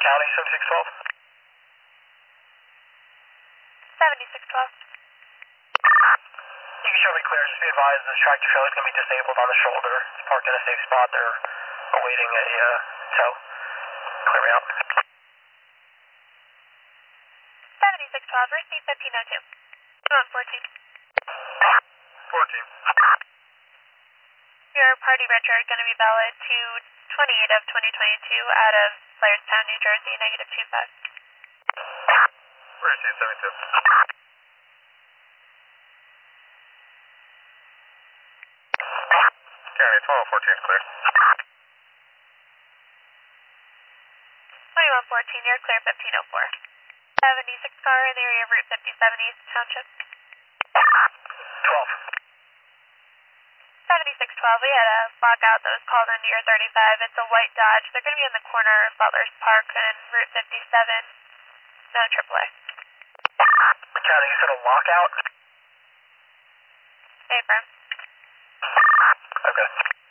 County, 7612. 7612. You can show me clear. Just be advised this tractor trailer is going to be disabled on the shoulder. It's parked in a safe spot. They're awaiting a tow. Clear me out. 7612, receive 1502. On 14. 14. Your party retro is going to be valid to 28 of 2022 out of Blairstown, New Jersey, -25. Receive 72. County, 1214 is clear. 2114, you're clear 1504. 76 car in the area of Route 57 East Township. 12. 7612, we had a lockout that was called into your 35. It's a white Dodge. They're going to be in the corner of Butler's Park and Route 57. No AAA. County, you said a lockout? Affirm. Okay.